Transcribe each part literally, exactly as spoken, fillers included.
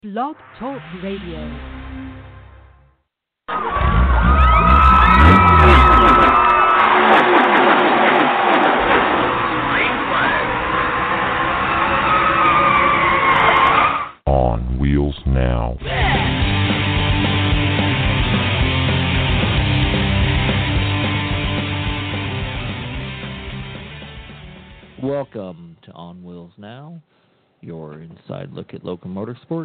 Blog Talk Radio. On Wheels Now. Welcome to On Wheels Now, your inside look at local motorsports,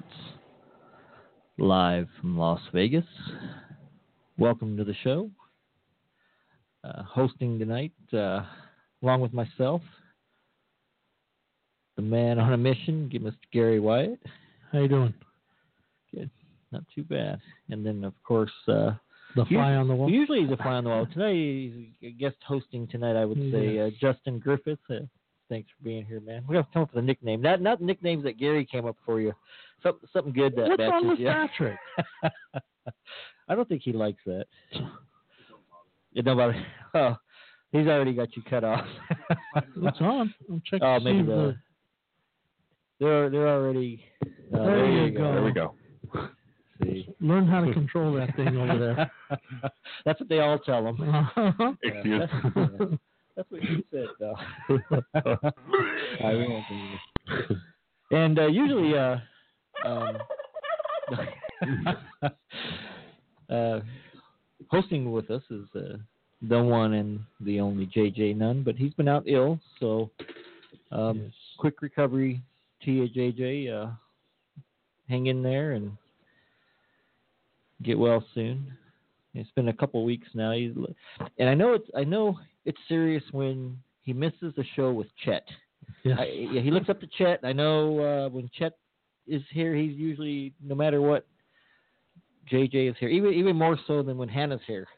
live from Las Vegas. Welcome to the show. Uh, hosting tonight, uh, along with myself, the man on a mission, Mister Gary Wyatt. How you doing? Good, not too bad. And then, of course, uh, the fly on the wall. Usually he's a fly on the wall. Tonight, he's a guest hosting tonight. I would say yes. uh, Justin Griffith. Uh, thanks for being here, man. We have to come up with a nickname. Not not nicknames that Gary came up for you. Something something good that What's matches wrong with you. Patrick? I don't think he likes that. You know about it. Oh, he's already got you cut off. It's on. I'm checking. Oh, to maybe see the, the... they're they're already. Uh, there, there you go. go. There we go. See. Learn how to control that thing over there. That's what they all tell them. Uh-huh. Excuse me. Yeah. That's what you said, though. I won't do it. And uh, usually, uh, um, uh, hosting with us is uh, the one and the only J J Nunn, but he's been out ill, so um, yes. quick recovery to you, J J. Uh, hang in there and get well soon. It's been a couple weeks now, He's, and I know it's I know it's serious when he misses the show with Chet. Yes. I, yeah, he looks up to Chet. I know uh, when Chet is here, he's usually, no matter what, J J is here, even even more so than when Hannah's here.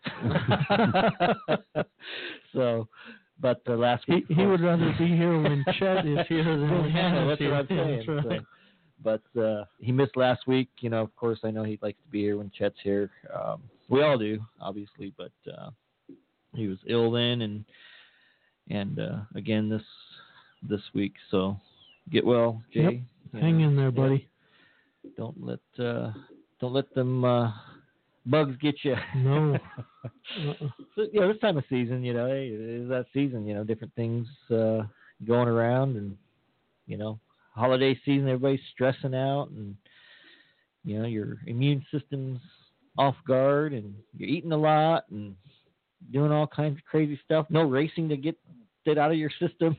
So, but the uh, last week he, he would rather be here when Chet is here than when Hannah. Hannah's That's here. what I'm saying. Yeah, right. So, but uh, he missed last week. You know, of course, I know he likes to be here when Chet's here. Um, we all do, obviously, but uh, he was ill then, and and uh, again this this week. So get well, Jay. Yep. Hang know, in there, buddy. Yeah. Don't let uh, don't let them uh, bugs get you. No. uh-uh. So, you know, this time of season, you know, hey, it is that season. You know, different things uh, going around, and you know, holiday season, everybody's stressing out, and you know, your immune system's off guard, and you're eating a lot and doing all kinds of crazy stuff. No racing to get it out of your system.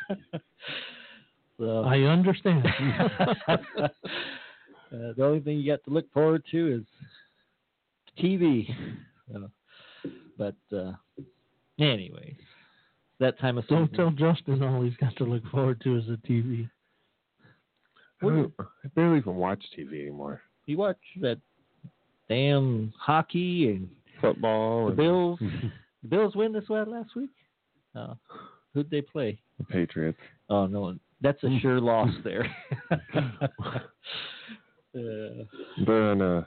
So I understand. uh, the only thing you got to look forward to is T V. So, but uh, anyways, that time of season. Don't tell Justin all he's got to look forward to is the T V. I, don't, I barely even watch T V anymore. You watch that damn hockey and football. The and... Bills. The Bills win this one last week. Uh, who'd they play? The Patriots. Oh no, that's a sure loss there. uh, They're in a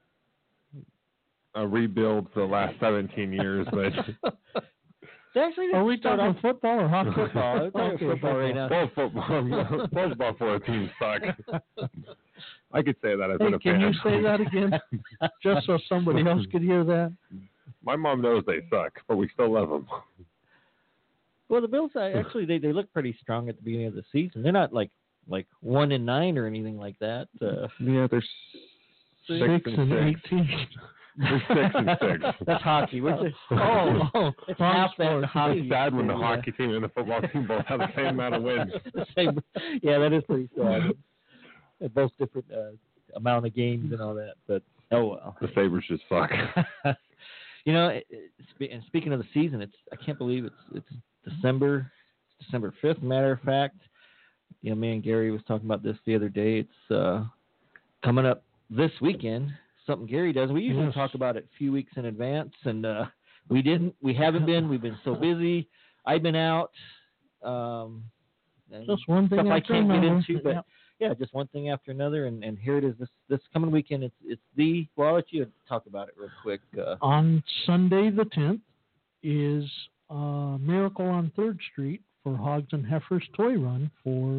a rebuild for the last seventeen years, but. They actually Are we talking off... football or hockey? Football. We're talking okay, football right now. Both football, both football for a team suck. I could say that as hey, a can fan. you say that again, just so somebody else could hear that? My mom knows they suck, but we still love them. Well, the Bills actually they, they look pretty strong at the beginning of the season. They're not like like one and nine or anything like that. Uh, yeah, they're six, six and, and six. eighteen. They're six and six. That's hockey. Which is, oh, oh, it's half that hockey. It's sad when the yeah. hockey team and the football team both have the same amount of wins. Same, yeah, that is pretty sad. Both different uh, amount of games and all that, but oh well. The Sabres just suck. You know, it, it, and speaking of the season, it's I can't believe it's it's December, it's December fifth. Matter of fact, you know, me and Gary was talking about this the other day. It's uh, coming up this weekend. Something Gary does. We usually yes. talk about it a few weeks in advance, and uh, we didn't. We haven't been. We've been so busy. I've been out. Um, just one thing stuff I can't another. get into, but yep. yeah, just one thing after another, and, and here it is. This this coming weekend, it's it's the. Well, I'll let you talk about it real quick. Uh, on Sunday the tenth is uh, Miracle on Third Street for Hogs and Heifers Toy Run for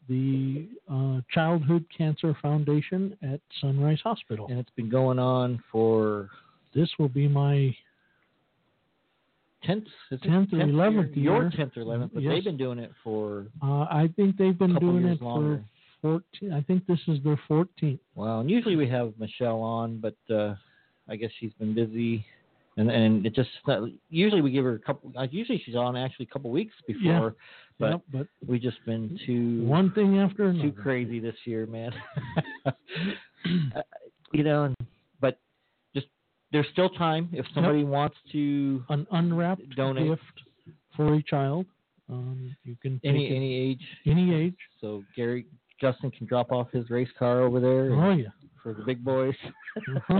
the uh, Childhood Cancer Foundation at Sunrise Hospital. And it's been going on for This will be my tenth, is it tenth or eleventh year? Your year. tenth or eleventh, but Yes. they've been doing it for Uh, I think they've been Couple doing years it longer. for fourteen. I think this is their fourteenth. Wow, and usually we have Michelle on, but uh, I guess she's been busy, and and it just usually we give her a couple. Uh, usually she's on actually a couple weeks before, Yeah. but Yep, but we just been too one thing after another. too crazy this year, man. Uh, you know, and, but just there's still time if somebody wants to An unwrapped donate. gift for a child. Um, you can take any it any age. any age. So Gary Justin can drop off his race car over there and- Oh yeah. for the big boys. Uh-huh.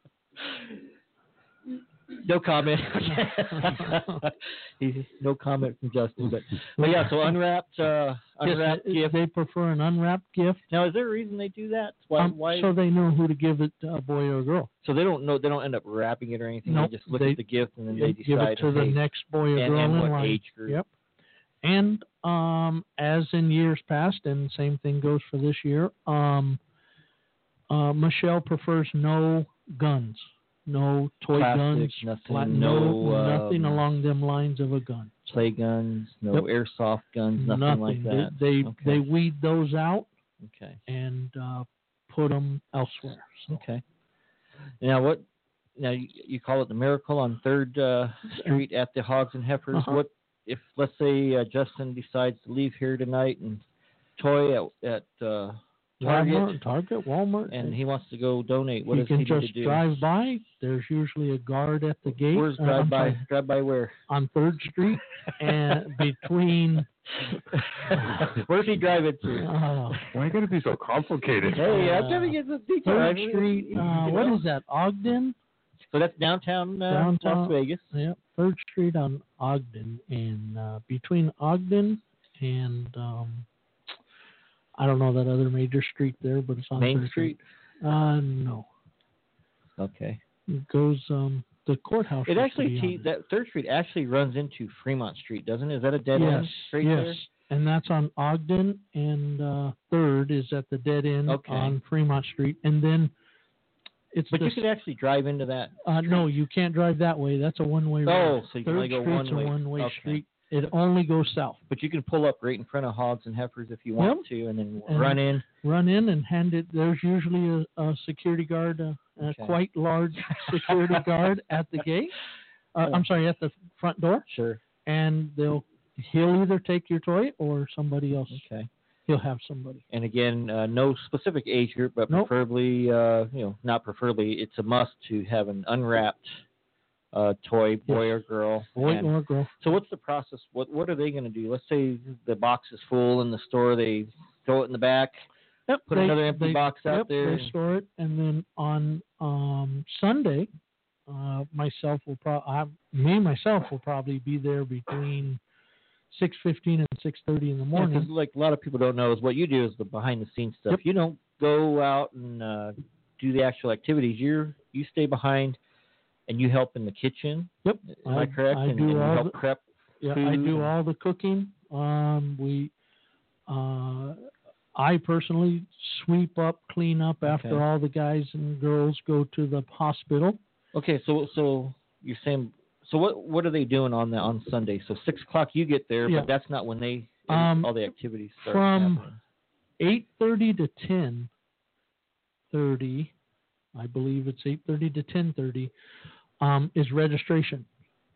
No comment. He's- no comment from Justin, but but yeah. So unwrapped, uh, unwrapped Yes, gift. They prefer an unwrapped gift, Now, is there a reason they do that? Why? um, why? so they know who to give it to, a boy or a girl. So they don't know. They don't end up wrapping it or anything. Nope, They just look they- at the gift and then They they give decide it to the hey, next boy or and, girl and in what line. age group. Yep. And um, as in years past, and same thing goes for this year. Um, uh, Michelle prefers no guns, no toy Plastic, guns, nothing, pla- no, nothing um, along them lines of a gun. Play guns, no Yep. airsoft guns, nothing, like that. They they, Okay. they weed those out Okay. and uh, put them elsewhere. So. Okay. Now what? Now you, you call it the Miracle on Third uh, Street at the Hogs and Heifers. Uh-huh. What if, let's say, uh, Justin decides to leave here tonight and toy at, at uh, Target, Walmart, Target, Walmart, and he wants to go donate? What he does can he need just to do? drive by. There's usually a guard at the gate. Where's uh, drive I'm by? sorry, Drive by where? on Third Street and between. Where's he driving to? Uh, Why gotta be so complicated? Hey, I'm uh, trying to get the details. Third Street. Uh, what is that? Ogden. So that's downtown, uh, Downtown. Las Vegas. Yep. Third Street on Ogden, and uh, between Ogden and um, I don't know that other major street there, but it's on Main Third Street. Uh, no. Okay. It goes um the courthouse. It used to actually be on te- it. that Third Street actually runs into Fremont Street, doesn't it? Is that a dead yes, end straight yes. there? And that's on Ogden, and uh, Third is at the dead end Okay. on Fremont Street, and then it's But the you could actually drive into that. uh, no, you can't drive that way. That's a one-way road. Oh, so you can Third only go Street's one way. a one-way Okay. street. It only goes south. But you can pull up right in front of Hogs and Heifers if you want to, and then And- run in. Run in and hand it. There's usually a, a security guard, a, a Okay. quite large security guard at the gate. Uh, I'm sorry, at the front door, Sure. and they'll he'll either take your toy or somebody else. Okay. He'll have somebody. And again, uh, no specific age group, but Nope. preferably, uh, you know, not preferably, it's a must to have an unwrapped uh, toy, boy or girl. Boy And or girl. so what's the process? What what are they going to do? Let's say the box is full in the store. They throw it in the back, Yep, put they- another empty they- box out yep, there. They store it, and then on um, Sunday, uh, myself will probably, me myself will probably be there between six fifteen and six thirty in the Yeah, morning. 'cause like a lot of people don't know is what you do is the behind the scenes stuff. Yep. You don't go out and uh, do the actual activities. You you stay behind and you help in the kitchen. Yep, Am I, correct? I and, do and you all help the, prep. yeah, I food do and- all the cooking. Um, we, uh, I personally sweep up, clean up after Okay. all the guys and girls go to the hospital. Okay, so so you're saying so what what are they doing on the on Sunday? So six o'clock you get there, Yeah. but that's not when they Um, all the activities start from- happening. eight thirty to ten thirty, I believe it's eight thirty to ten thirty, um, is registration.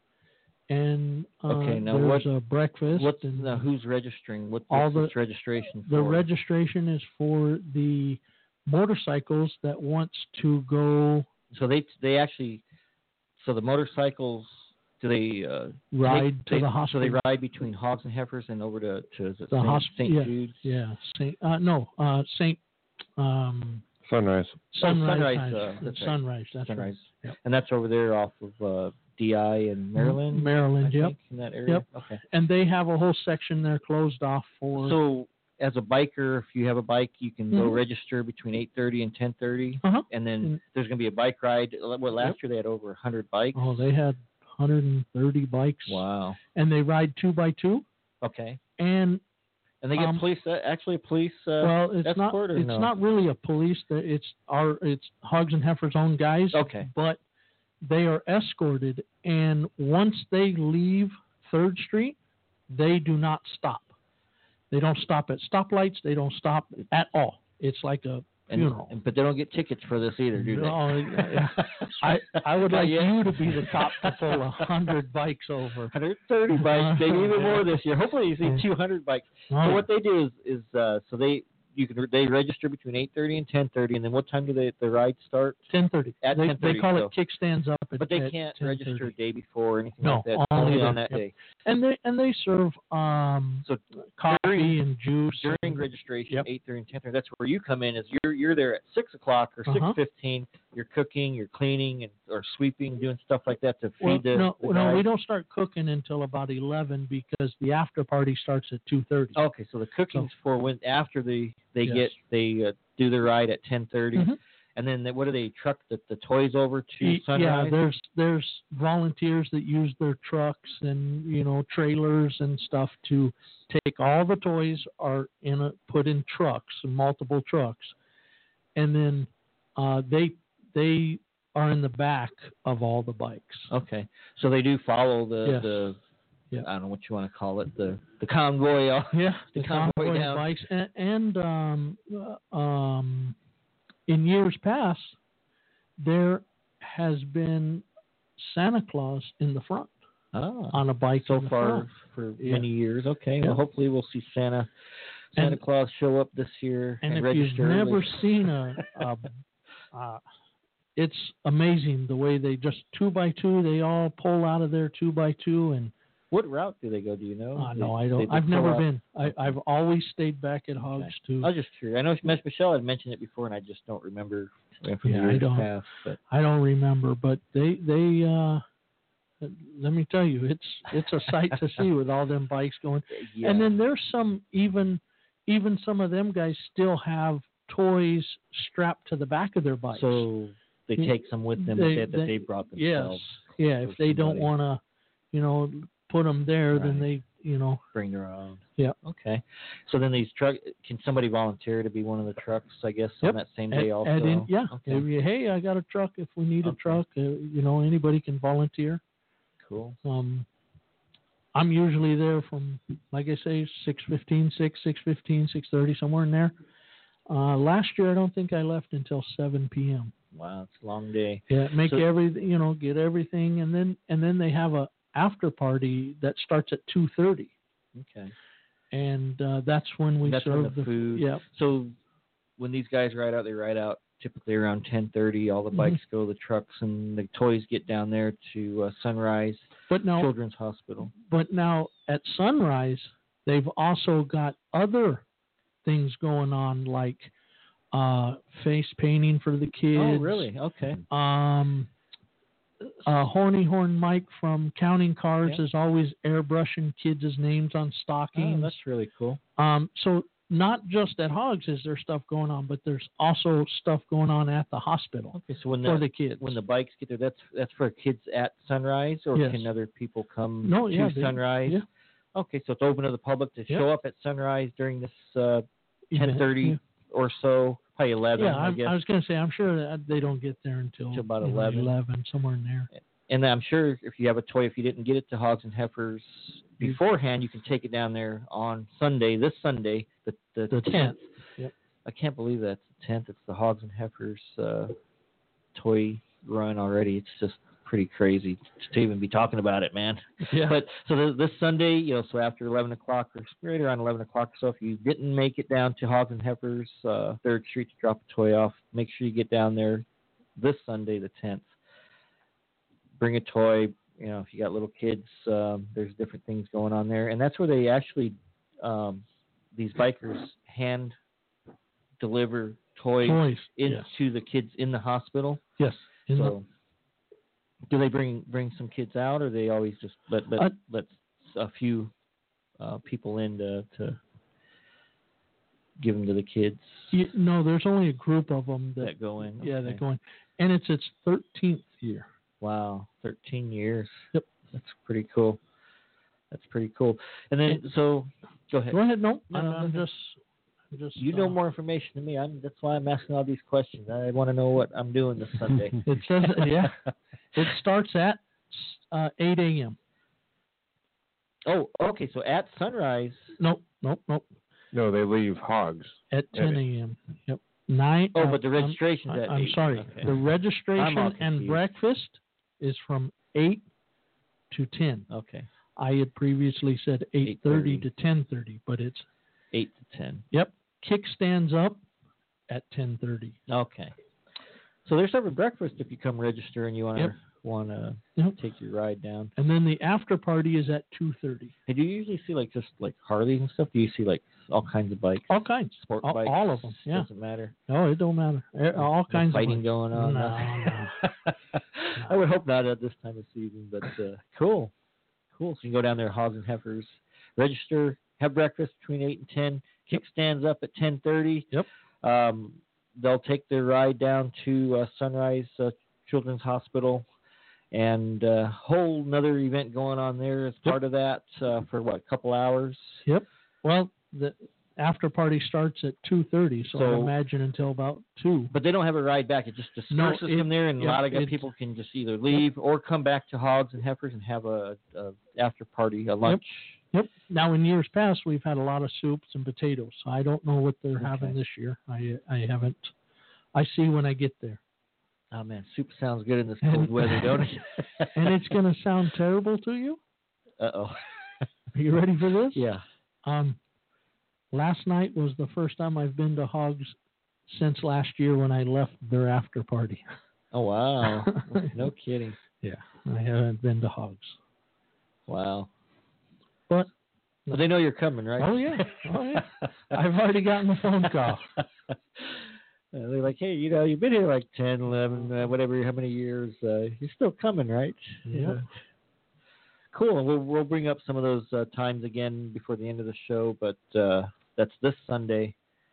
And uh, Okay, now there's what- a breakfast. What's and now who's registering? What, all what's the- this registration the for? registration is for the motorcycles that wants to go so they they actually so the motorcycles do they uh, ride take- to they- the So hospital. they ride between Hogs and Heifers and over to to is it The Saint hosp- Saint yeah. Jude's? Yeah, Saint. Uh, no, uh, Saint. Um, Sunrise. Sunrise. Sunrise, High- uh, that's right. Sunrise. That's Sunrise. right. Yep. And that's over there off of uh, D I and Maryland. Maryland. I Yep. think, in that area. Yep. Okay. And they have a whole section there closed off for. So as a biker, if you have a bike, you can go Mhm. register between eight thirty and ten thirty, Uh-huh. and then Mm. there's going to be a bike ride. What last year they had over one hundred bikes. Oh, they had one hundred thirty bikes. Wow. And they ride two by two. Okay. And And they get Um, police, uh, actually a police uh, well, it's not. escort or It's no? not really a police. that- It's our. It's Hogs and Heifer's own guys. Okay. But they are escorted, and once they leave Third Street, they do not stop. They don't stop at stoplights. They don't stop at all. It's like a And, funeral. and, but they don't get tickets for this either, do they? No, I I would Not like yet. you to be the top to pull a hundred bikes over. one hundred thirty bikes, maybe even Yeah. more this year. Hopefully you see two hundred bikes. Oh, So what they do is, is uh, so they you can they register between eight thirty and ten thirty, and then what time do they the rides start? ten thirty. At they, 10:30, they call so- it kickstands up. At, But they at can't ten register thirty. a day before or anything No, like that. only on the- that yep. day. And they and they serve um So coffee during- and juice during and- registration, Yep. eight thirty and ten thirty, that's where you come in. Is you're you're there at six o'clock or Uh-huh. six fifteen. You're cooking, you're cleaning, and or sweeping, doing stuff like that to feed Well, the. no, the no, we guys. don't start cooking until about eleven because the after party starts at two thirty. Okay, so the cooking's for when after the they Yes. get they uh, do the ride at ten thirty, Mhm. and then they, what do they truck the, the toys over to Y- Sunrise? Yeah, there's there's volunteers that use their trucks and you know trailers and stuff to take all the toys are in a put in trucks, multiple trucks, and then uh, they they are in the back of all the bikes. Okay, so they do follow the Yes. the Yeah. I don't know what you want to call it the the convoy. uh, Yeah, the the convoy convoy down. bikes, and, and um, uh, um, in years past, there has been Santa Claus in the front Ah, on a bike. so in the far front. for Yeah. many years. Okay, Yeah. well hopefully we'll see Santa Santa And- Claus show up this year And and, if you've register. never early. seen a, a uh, it's amazing the way they just two by two. They all pull out of there two by two, and What route do they go? Do you know? uh, They- no, I they- don't. they I've pull never out- been. I, I've always stayed back at Hogs Okay. too. I was just curious. I know Miss Michelle had mentioned it before, and I just don't remember from Yeah, the I years don't. past. But I don't remember, but they they uh, let me tell you, it's it's a sight to see with all them bikes going. yeah. And then there's some even even some of them guys still have toys strapped to the back of their bikes. so they Mm, take some with them they- that, that they- they brought yes, themselves. yeah. for If they don't somebody. want to, you know, put them there, then Right. they, you know, Bring their own. Yep. Okay. So then these truck can somebody volunteer to be one of the trucks? I guess Yep. on that same day add- also. add in- yeah. Okay. If you- hey, I got a truck. If we need a Okay. truck, uh, you know, anybody can volunteer. Cool. Um, I'm usually there from, like I say, six fifteen, six, six fifteen, six thirty, somewhere in there. Uh, last year, I don't think I left until seven p.m. Wow, it's a long day. Yeah, make So- everything, you know, get everything, and then and then they have a after party that starts at two thirty, Okay. and uh, that's when we That's serve when the food. Yeah, So when these guys ride out, they ride out typically around ten thirty. All the Mhm. bikes go, the trucks, and the toys get down there to uh, Sunrise but now Children's Hospital. but now at Sunrise, they've also got other things going on like uh, face painting for the kids. Oh, really? Okay. Um, uh, Horny Horn Mike from Counting Cars Yeah. is always airbrushing kids' names on Oh, stockings. that's really cool. um, so not just at Hogs is there stuff going on, but there's also stuff going on at the hospital Okay, so when for the, the kids. when the bikes get there, that's that's for kids at Sunrise, or Yes. can other people come No, to yeah, they- Sunrise? yeah. Okay, so it's open to the public to Yeah. show up at Sunrise during this uh, Event, ten thirty yeah. or so, probably eleven, Yeah, I I'm, guess. I was going to say, I'm sure that they don't get there until Till about you know, eleven. eleven, somewhere in there. And I'm sure if you have a toy, if you didn't get it to Hogs and Heifers You- beforehand, you can take it down there on Sunday, this Sunday, the the, The tenth. Yep. I can't believe that's the tenth. It's the Hogs and Heifers uh, toy run already. It's just pretty crazy to even be talking about it, man. Yeah. But so this, this Sunday, you know, so after eleven o'clock or right around eleven o'clock. So if you didn't make it down to Hogs and Heifers, uh, Third Street to drop a toy off, make sure you get down there this Sunday, the tenth. Bring a toy. You know, if you got little kids, um, there's different things going on there, and that's where they actually um, these bikers hand deliver toys, Toys. into yes. the kids in the hospital. Yes. In the- So, do they bring bring some kids out, or they always just let let, Uh, let a few uh, people in to, to give them to the kids you, no, there's only a group of them that, that go in? yeah, Okay. they're going. And it's its thirteenth year. Wow, thirteen years. Yep. That's pretty cool. That's pretty cool. And then, so Go ahead. Go ahead. No, No, I'm, no, I'm go ahead. just, I'm just. You know uh, more information than me. I'm, that's why I'm asking all these questions. I want to know what I'm doing this Sunday. It says, yeah, it starts at uh, eight a.m. Oh, okay. So at sunrise. Nope, nope, nope. No, they leave hogs. At ten a.m. Yep. Nine. Oh, uh, but the I'm- registration's I'm, at I'm eight. sorry. Okay. The I'm all registration and confused. breakfast is from eight to ten. Okay. I had previously said eight thirty to ten thirty, but it's eight to ten. yep. Kickstands up at ten thirty. Okay. So there's serving breakfast if you come register and you want to Yep. want to Yep. take your ride down. And then the after party is at two thirty. Hey, do you usually see like just like Harleys and stuff? Do you see like all kinds of bikes? All kinds. Sport all, bikes? all of them. Yeah. Doesn't matter. No, it don't matter. Eh, All No kinds fighting of going on. No, no. I would hope not at this time of season, but uh, cool, cool. So you can go down there, Hogs and Heifers, register, have breakfast between eight and ten. Kickstands up at ten thirty. Yep. Um, they'll take their ride down to uh, Sunrise uh, Children's Hospital, and a uh, whole another event going on there as part of that uh, for what, a couple hours. Yep. Well, the after party starts at two thirty, so, So- I imagine until about two. But they don't have a ride back. It just No, disperses it- from there, and yeah, a lot of it- people can just either leave or come back to Hogs and Heifers and have a, a after party, a lunch. Yep. Now, in years past, we've had a lot of soups and potatoes. I don't know what they're having Okay. this year. I I haven't. I see when I get there. Oh man, soup sounds good in this And- cold weather, don't it? And it's going to sound terrible to you. Uh oh. Are you ready for this? Yeah. Um, last night was the first time I've been to Hogs since last year when I left their after party. Oh wow. No kidding. Yeah, I haven't been to Hogs. Wow. But But they know you're coming, right? Oh, yeah. Oh, yeah. I've already gotten a phone call. Uh, they're like, hey, you know, you've been here like ten, eleven, uh, whatever, how many years. Uh, you're still coming, right? Yeah. Uh, cool. We'll, we'll bring up some of those uh, times again before the end of the show, but uh, that's this Sunday.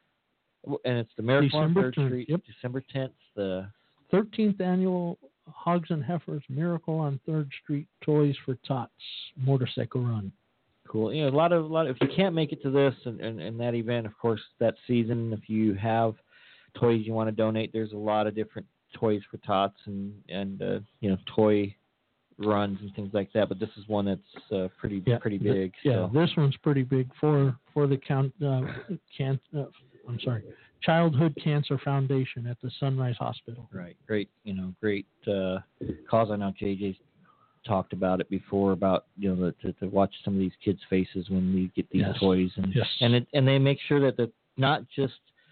W- And it's the Miracle on December third tenth, Street, yep. December tenth. The thirteenth annual Hogs and Heifers Miracle on third Street Toys for Tots motorcycle run. Cool. You know, a lot of, a lot of, if you can't make it to this and, and, and that event, of course, that season, if you have toys you want to donate, there's a lot of different toys for tots and, and uh, you know, toy runs and things like that. But this is one that's uh, pretty, Yeah, pretty th- big. Yeah, so. this one's pretty big for for the count. Uh, can uh, I'm sorry, Childhood Cancer Foundation at the Sunrise Hospital. Right. Great. You know, great uh, cause. I know J J's talked about it before about, you know, the, to, to watch some of these kids' faces when we get these Yes. toys, and Yes. and it, and they make sure that the not just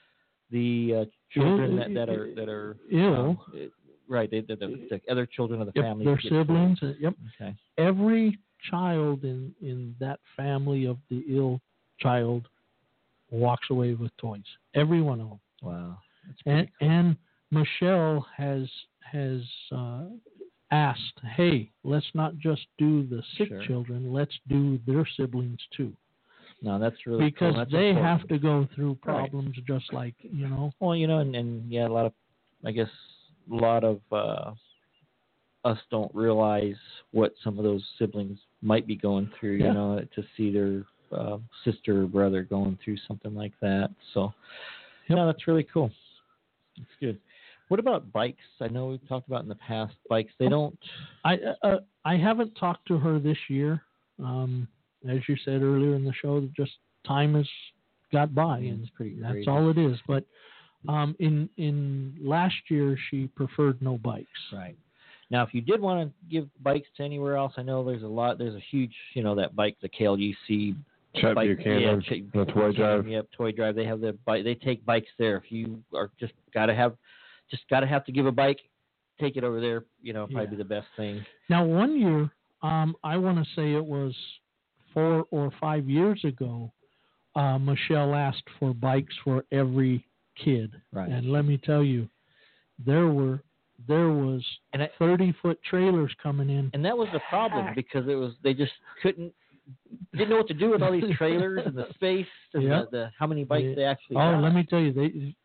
the uh, children Ill- that, that are that are ill. um, it- right, they, the, the, the other children of the Yep, family, their get siblings. toys. uh, Yep, Okay. every child in in that family of the ill child walks away with toys. Every one of them. Wow. That's And, pretty cool. and Michelle has has uh, asked, hey, let's not just do the sick Sure. children, let's do their siblings too, No, that's really because cool. That's they important. have to go through Right. problems just like you know. Well, you know, and, and yeah, a lot of, I guess, a lot of uh, us don't realize what some of those siblings might be going through. Yeah. You know, to see their uh, sister or brother going through something like that. So, Yep. no, that's really cool. That's good. What about bikes? I know we've talked about in the past bikes. They don't. I uh, I haven't talked to her this year. Um, as you said earlier in the show, just time has got by, and It's pretty that's crazy. all it is. But um, in in last year, she preferred no bikes. Right. Now, if you did want to give bikes to anywhere else, I know there's a lot. There's a huge, you know, that bike, the K L U C. Chet bike, Buchanan, yeah, Chet the Toy Buchanan, Drive. Yep, Toy Drive. They have the bike. They take bikes there. If you are just gotta have, just gotta have to give a bike, take it over there. You know, probably Yeah. be the best thing. Now, one year, um, I want to say it was four or five years ago, uh, Michelle asked for bikes for every kid. Right. And let me tell you, there were there was And I, thirty foot trailers coming in. and that was the problem because it was they just couldn't didn't know what to do with all these trailers and the space and Yeah. the, the how many bikes Yeah. they actually. Oh, got. let me tell you, they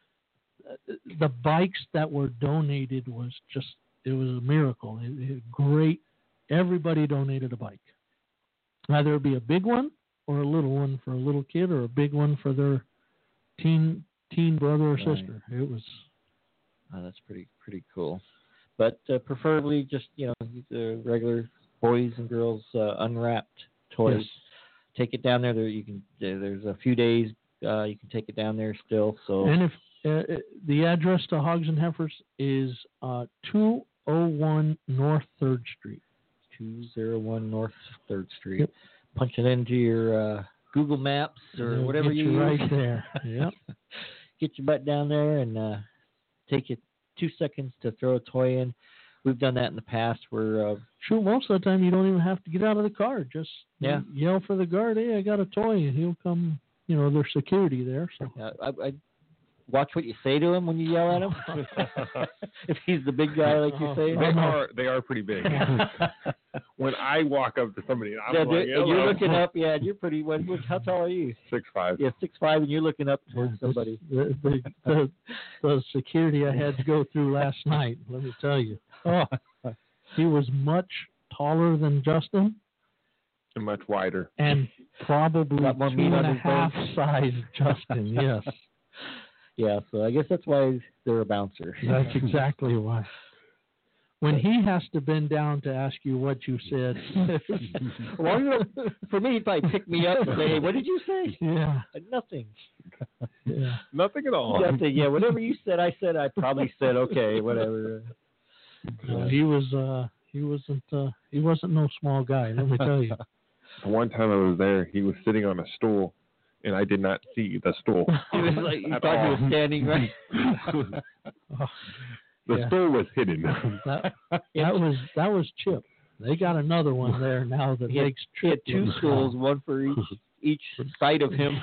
the bikes that were donated was just it was a miracle. It, it, great, everybody donated a bike, whether it be a big one or a little one for a little kid, or a big one for their teen teen brother or Right. sister. It was. Oh, that's pretty pretty cool. But uh, preferably just, you know, the regular boys and girls uh, unwrapped toys. Yes. Take it down there. There you can. There's a few days uh, you can take it down there still. So And if uh, the address to Hogs and Heifers is uh, two oh one North Third Street. two oh one North Third Street. Yep. Punch it into your uh, Google Maps or They'll whatever get you you use. right there. Yep. Get your butt down there and uh, take it two seconds to throw a toy in. We've done that in the past where, uh, Shoot, most of the time you don't even have to get out of the car. Just Yeah. yell for the guard, hey, I got a toy, and he'll come. You know, there's security there. So uh, I, I watch what you say to him when you yell at him. If he's the big guy like you say. They are they are pretty big. When I walk up to somebody, I'm Yeah, like, they're- and you're "Hello." looking up. Yeah, and you're pretty. What, what, how tall are you? six five. Yeah, six five, and you're looking up towards somebody. The, the, the, the security I had to go through last night, let me tell you. Oh, he was much taller than Justin And much wider. and probably Got more two meat and on a his half bones. size Justin, yes. Yeah, so I guess that's why they're a bouncer. That's exactly why. When he has to bend down to ask you what you said. Well, you know, for me, he'd probably pick me up and say, hey, what did you say? Yeah, Nothing. yeah. Nothing at all. Nothing. Yeah, whatever you said, I said, I probably said, okay, whatever. No, he was uh he wasn't uh he wasn't no small guy, let me tell you. The one time I was there, he was sitting on a stool, and I did not see the stool. He was like, you At thought he all. was standing right. Oh, The Yeah. stool was hidden. that, that was that was Chip. They got another one there now that He had, makes he had Chip two look stools, one for each each side of him.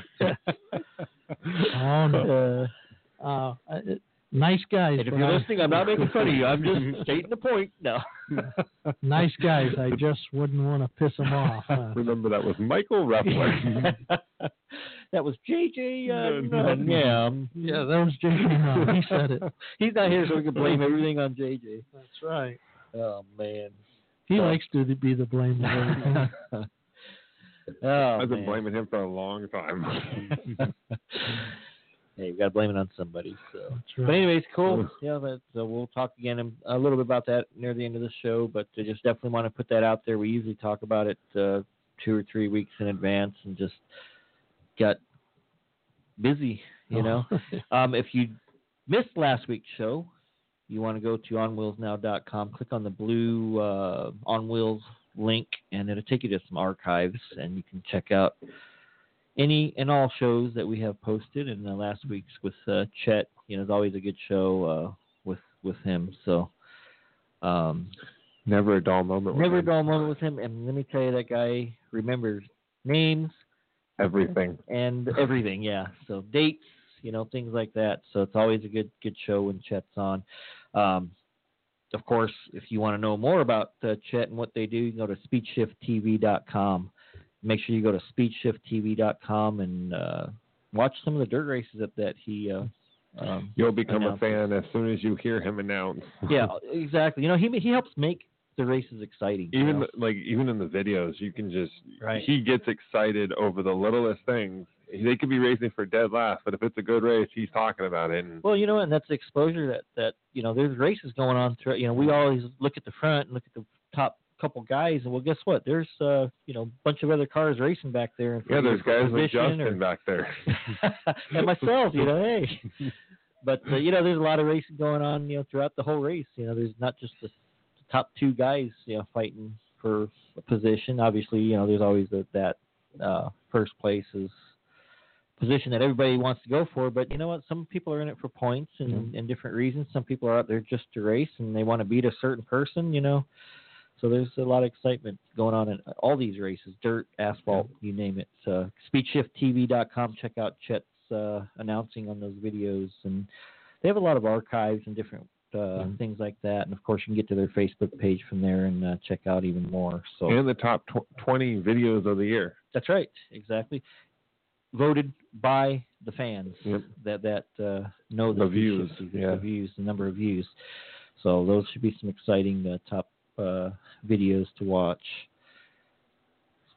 Oh no. Uh, Uh, it, nice guys. and if but you're I- listening, I'm not making fun of you. I'm just stating the point. No. nice guys. I just wouldn't want to piss them off. Uh, Remember, that was Michael Ruffler. That was J J. Uh, No, Nunn. no. Yeah, um, yeah, that was J J. Nunn. He said it. he's not here, so we can blame everything on J J. That's right. Oh man. He So- likes to be the blame of everything. Oh, I've been man. blaming him for a long time. Hey, we got to blame it on somebody. So, That's but right. anyways, cool. Yeah, but, so we'll talk again in- a little bit about that near the end of the show. But I just definitely want to put that out there. We usually talk about it uh, two or three weeks in advance, and just got busy. You know, um, if you missed last week's show, you want to go to on wheels now dot com, click on the blue uh, On Wheels link, and it'll take you to some archives, and you can check out any and all shows that we have posted. And uh, last week's with uh, Chet, you know, it's always a good show uh, with with him. So um, Never a dull moment. with never a him. dull moment with him. And let me tell you, that guy remembers names Everything. and everything. Yeah, so dates, you know, things like that. So it's always a good good show when Chet's on. Um, of course, if you want to know more about uh, Chet and what they do, you can go to speed shift t v dot com. Make sure you go to speed shift t v dot com and uh, watch some of the dirt races that, that he uh, um, You'll become announces. a fan as soon as you hear him announce. Yeah, exactly. You know, he he helps make the races exciting. you Even know? like even in the videos, you can just Right. he gets excited over the littlest things. They could be racing for dead last, but if it's a good race, he's talking about it. And Well, you know, and that's the exposure that, that you know, there's races going on throughout. You know, we always look at the front and look at the top couple guys, and well, guess what? There's uh, you know, a bunch of other cars racing back there. In yeah, there's guys like position Justin or- back there. and myself, you know, hey. But uh, you know, there's a lot of racing going on, you know, throughout the whole race. You know, there's not just the, the top two guys, you know, fighting for a position. Obviously, you know, there's always the, that uh, first place is position that everybody wants to go for. But you know what? Some people are in it for points and, Mm-hmm. and different reasons. Some people are out there just to race and they want to beat a certain person, you know. So there's a lot of excitement going on in all these races, dirt, asphalt, you name it. Uh, speed shift t v dot com. Check out Chet's uh, announcing on those videos. And they have a lot of archives and different uh, Mm-hmm. things like that. And, of course, you can get to their Facebook page from there and uh, check out even more. So And the top tw- twenty videos of the year. that's right, exactly. Voted by the fans Yep. that that uh, know The speed views, shift, yeah. the views, the number of views. So those should be some exciting uh, top uh, videos to watch.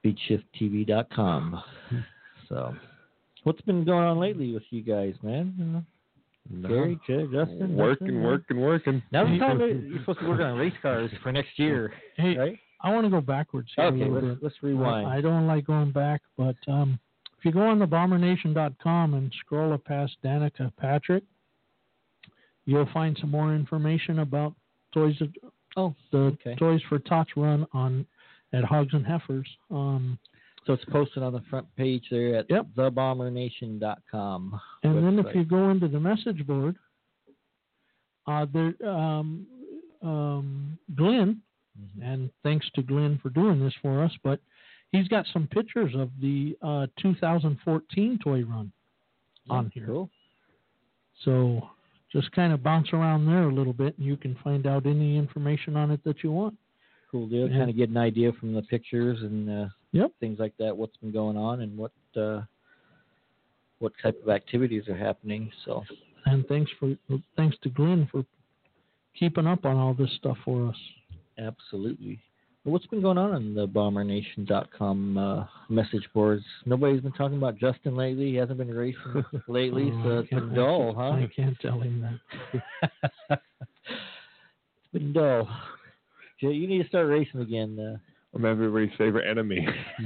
speed shift t v dot com. So, what's been going on lately with you guys, man? No. Gary, Jay, Justin, Working, nothing? working, working. Now's the time that you're supposed to be working on race cars for next year, Hey, right? I want to go backwards here Okay, a little let's, bit. let's rewind. I don't like going back, but um, if you go on the bomber nation dot com and scroll up past Danica Patrick, you'll find some more information about Toys of, oh, the okay. Toys for Tots run on at Hogs and Heifers. Um, So it's posted on the front page there at Yep. the bomber nation dot com. and website. then if you go into the message board, uh, there, um, um, Glenn, Mhm. and thanks to Glenn for doing this for us, but he's got some pictures of the uh, two thousand fourteen toy run on here. Cool. So just kind of bounce around there a little bit, and you can find out any information on it that you want. Cool deal. Yeah. Kind of get an idea from the pictures and uh, Yep. things like that, what's been going on and what uh, what type of activities are happening. So And thanks for thanks to Glenn for keeping up on all this stuff for us. absolutely. Well, what's been going on on the bomber nation dot com uh, message boards? Nobody's been talking about Justin lately. He hasn't been racing lately, Oh, so I it's can't- been dull, I huh? I can't tell him that. It's been dull. Jay, you need to start racing again. Uh, I'm everybody's favorite enemy.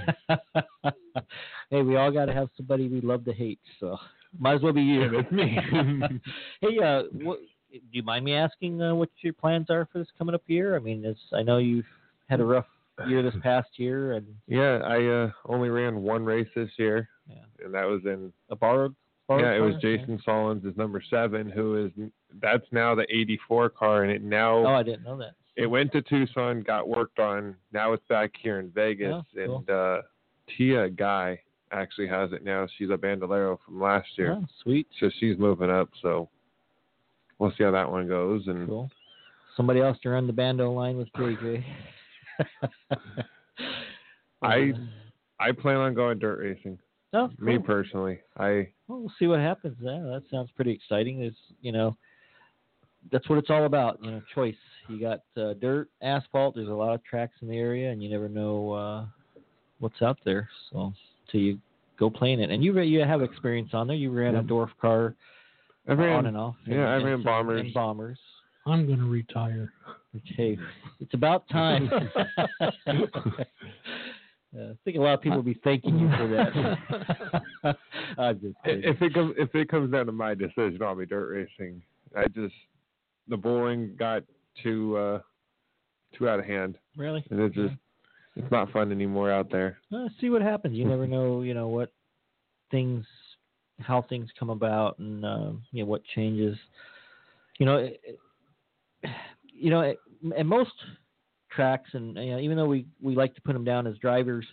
hey, we all got to have somebody we love to hate, so might as well be you. Yeah, that's me. Hey, uh, what, do you mind me asking uh, what your plans are for this coming up year? I mean, it's, I know you've had a rough year this past year, and Yeah, I uh, only ran one race this year, Yeah. and that was in a borrowed. borrowed yeah, it was car? Jason Solons is number seven, who is that's now the eighty-four car, and it now Oh, I didn't know that. it went to Tucson, got worked on. Now it's back here in Vegas, Oh, cool. and uh, Tia Guy actually has it now. She's a Bandolero from last year, Oh, sweet. so she's moving up. So we'll see how that one goes. And Cool. Somebody else to run the bando line with J J. I I plan on going dirt racing. Oh, Me cool. personally, I Well, we'll see what happens. Yeah, that sounds pretty exciting. It's, you know, that's what it's all about. You know, choice. You got uh, dirt, asphalt. There's a lot of tracks in the area, and you never know uh, what's out there. So, till you go playing it, and you re- you have experience on there. You ran Yep. a Dwarf car I ran on and off. yeah, I and, ran and, bombers. And bombers. I'm going to retire. Which, hey, it's about time. Uh, I think a lot of people will be thanking you for that. I'm just kidding. If it comes if it comes down to my decision, I'll be dirt racing. I just the bowling got too uh, too out of hand, Really? and it just it's not fun anymore out there. Uh, see what happens. You never know, you know, what things, how things come about, and uh, you know what changes. You know, it, it- you know, it, and most tracks, and you know, even though we, we like to put them down as drivers,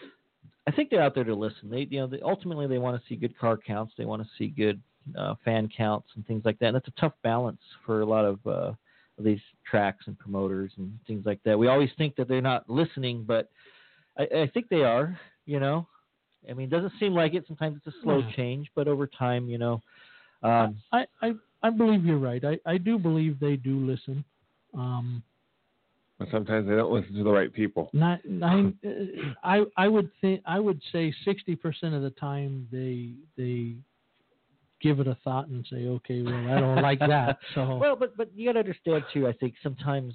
I think they're out there to listen. They, you know, they, ultimately they want to see good car counts. They want to see good uh, fan counts and things like that. And it's a tough balance for a lot of, uh, of these tracks and promoters and things like that. We always think that they're not listening, but I, I think they are. You know, I mean, it doesn't seem like it. Sometimes it's a slow Yeah. change, but over time, you know. Um, I, I, I believe you're right. I, I do believe they do listen. Um, But sometimes they don't listen to the right people. Not nine. uh, I I would think I would say sixty percent of the time they they give it a thought and say, okay, well I don't like that. So Well, but but you got to understand too. I think sometimes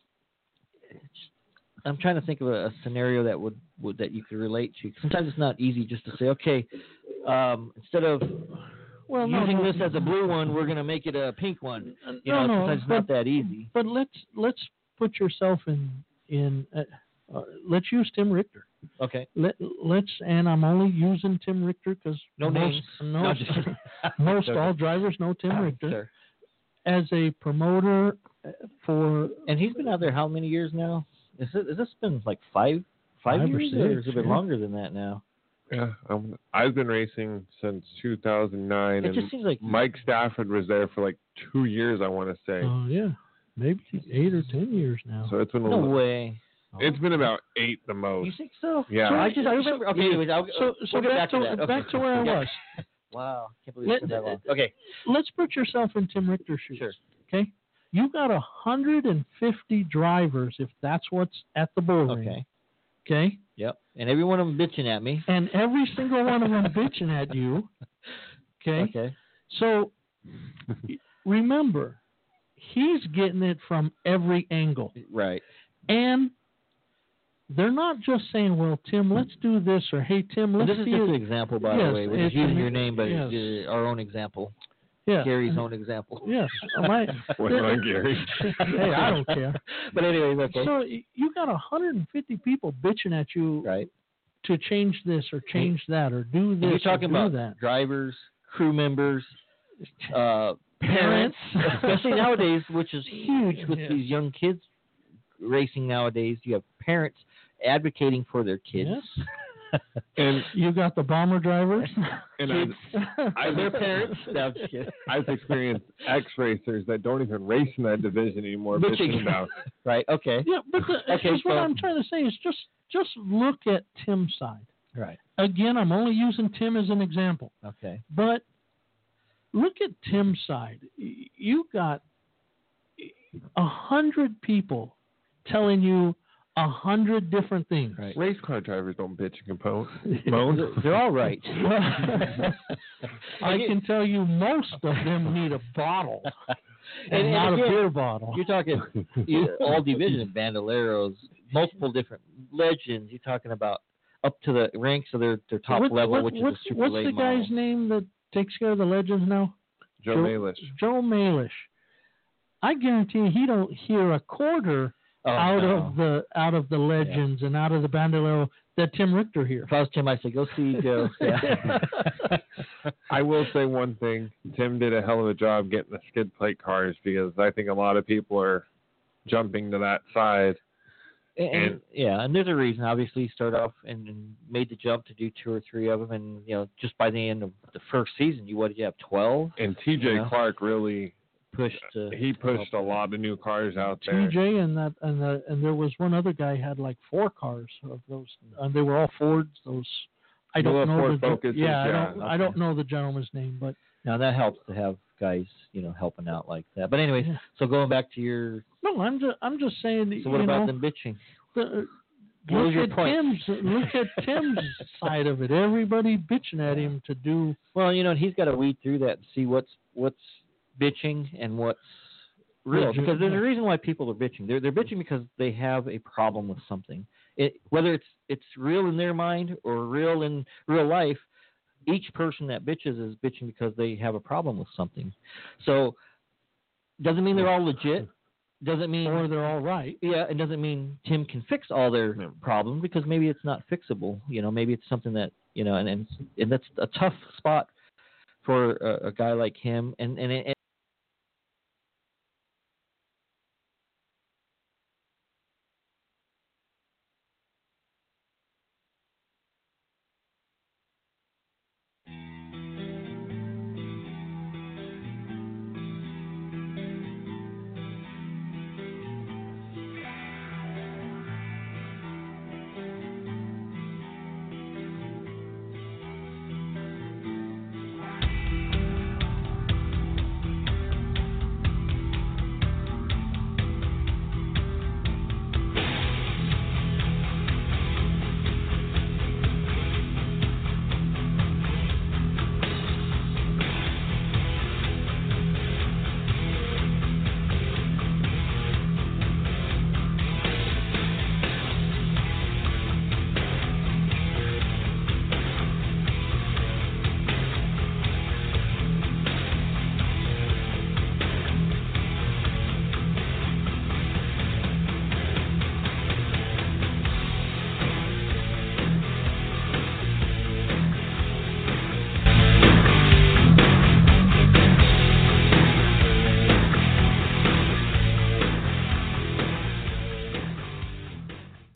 it's, I'm trying to think of a, a scenario that would, would that you could relate to. Sometimes it's not easy just to say, okay, um, instead of well no, using no, this as a blue one, we're going to make it a pink one. You no, know, no, sometimes it's but, not that easy. But let's let's put yourself in in. Uh, uh, let's use Tim Richter. Okay. Let let's and I'm only using Tim Richter because No most, names. No, No, just- most Okay. all drivers know Tim Richter Sure. as a promoter uh, for And he's been out there how many years now? Is it? Is this been like five five, Five or years, or, six, has it been yeah. longer than that now? Yeah, um, I've been racing since two thousand nine, It and just seems like Mike Stafford was there for like two years, I want to say. Oh yeah, maybe eight or ten years now. So it's been a no little, way. it's been about eight the You most. think so? Yeah. I just I remember. Okay, anyways, I'll, So so we'll get back, back to, to that. Okay. back to where I Okay. was. Wow, can't believe Let- it's been that long. Okay, Let's put yourself in Tim Richter's shoes. sure. Okay, you got a hundred and fifty drivers if that's what's at the bull ring. Okay. Okay. Yep. and every one of them bitching at me. And every single one of them bitching at you. Okay. Okay. So remember, he's getting it from every angle. Right. And they're not just saying, well, Tim, let's do this, or hey, Tim, let's This is see just it. an example, by Yes, the way. We're it's just using an- your name, but yes. uh, our own example. Yeah. Gary's own example. Yes. My, What's on Gary? hey, I don't care. But anyways, okay. So y- you got one hundred fifty people bitching at you right. to change this or change that or do And this you're talking or do about that. drivers, crew members, uh, Parents. parents, especially nowadays, which is huge with Yes. these young kids racing nowadays. You have parents advocating for their kids. Yes. And You got the bomber drivers. and Kids, I, I their parents. No, I'm just kidding. I've experienced X racers that don't even race in that division anymore. Bitching. Bitching about. Right. Okay. Yeah, but the, Okay, just what so- I'm trying to say is just just look at Tim's side. Right. Again, I'm only using Tim as an example, Okay. but look at Tim's side. Y- You got a hundred people telling you a hundred different things. Right. Race car drivers don't bitch and compone. moan. They're all right. I can tell you most of them need a bottle and, And- and not again, a beer bottle. You're talking you, all division, bandoleros, multiple different legends. You're talking about up to the ranks of their, their top What- level, what- which is what's, a super what's late the model. guy's name that takes care of the legends now? Joe Joe- Malish. Joe Malish. I guarantee you he don't hear a quarter Oh, out no. of the out of the legends and out of the bandolero that Tim Richter hears. If I was Tim, I'd say go see Joe. Yeah. I will say one thing. Tim did a hell of a job getting the skid plate cars because I think a lot of people are jumping to that side. And, and- And- yeah, and there's a reason. Obviously, he started off and, and made the jump to do two or three of them, and you know, just by the end of the first season, you what did you have twelve? And T J Yeah. Clark really, Pushed. To, he pushed a lot of new cars out there. T J and that and the, and there was one other guy had like four cars of those, and they were all Fords. Those I don't Little know Ford the Focuses, yeah, I yeah. don't I don't know the gentleman's name, but Now that helps to have guys, you know, helping out like that. But anyways, Yeah. so going back to your, no, I'm just I'm just saying. so what you about know, them bitching? the, What was look your at point? Tim's look at Tim's side of it. Everybody bitching at him to do. Well, you know, and he's got to weed through that and see what's what's bitching and what's real. Legit, Because there's yeah. a reason why people are bitching. They're they're bitching because they have a problem with something. It, whether it's it's real in their mind or real in real life, each person that bitches is bitching because they have a problem with something. So doesn't mean they're all legit. Doesn't mean Or they're all right. yeah, it doesn't mean Tim can fix all their Yeah. problems because maybe it's not fixable. You know, maybe it's something that you know, and and, and that's a tough spot for a, a guy like him. And and, and